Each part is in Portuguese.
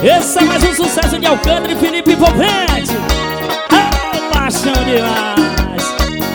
Esse é mais um sucesso de Alcântara e Felipe Envolvente. Ah, paixão demais.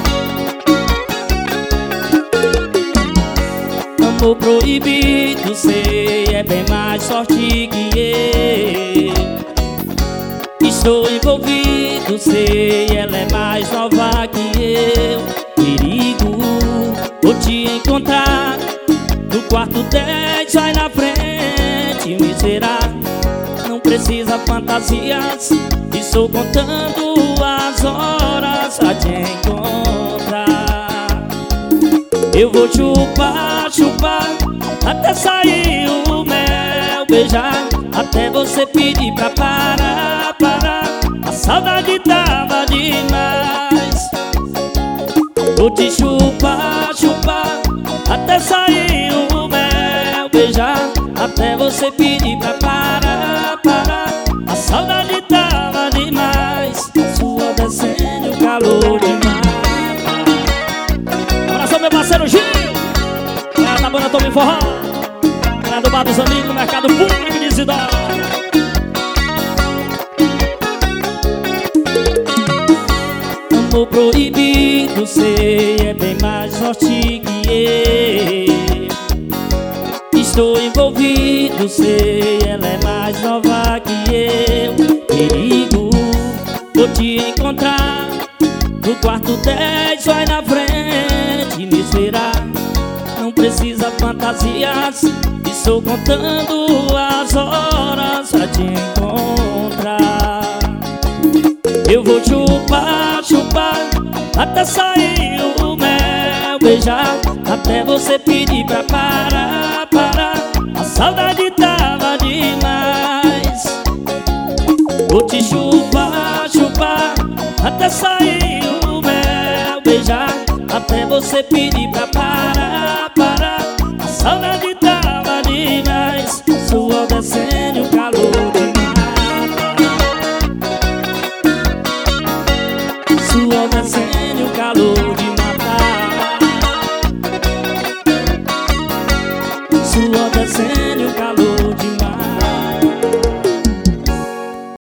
Amor proibido, sei, é bem mais forte que eu. Estou envolvido, sei, ela é mais nova que eu. Perigo, vou te encontrar no quarto 10, vai na frente, me será. Não precisa fantasias, estou contando as horas pra te encontrar. Eu vou chupar, chupar, até sair o mel, beijar, até você pedir pra parar, parar. A saudade tava demais. Vou te chupar, chupar, até sair o mel, beijar, até você pedir pra parar, parar. A saudade tava demais, a sua descendo o calor demais. Abração meu parceiro Gil, lá na banda Tome Forró, lá do bar dos amigos, no mercado público de Isidora. Amor proibido, sei, é bem mais forte que eu. Estou envolvido, sei, ela é mais nova que eu. Perigo, vou te encontrar no quarto 10, vai na frente, me esperar. Não precisa fantasias, estou contando as horas pra te encontrar. Eu vou chupar, chupar, até sair o mel, beijar, até você pedir pra parar, parar. A saudade tava demais. Vou te chupar, chupar, até sair o mel, beijar, até você pedir pra parar, parar. A saudade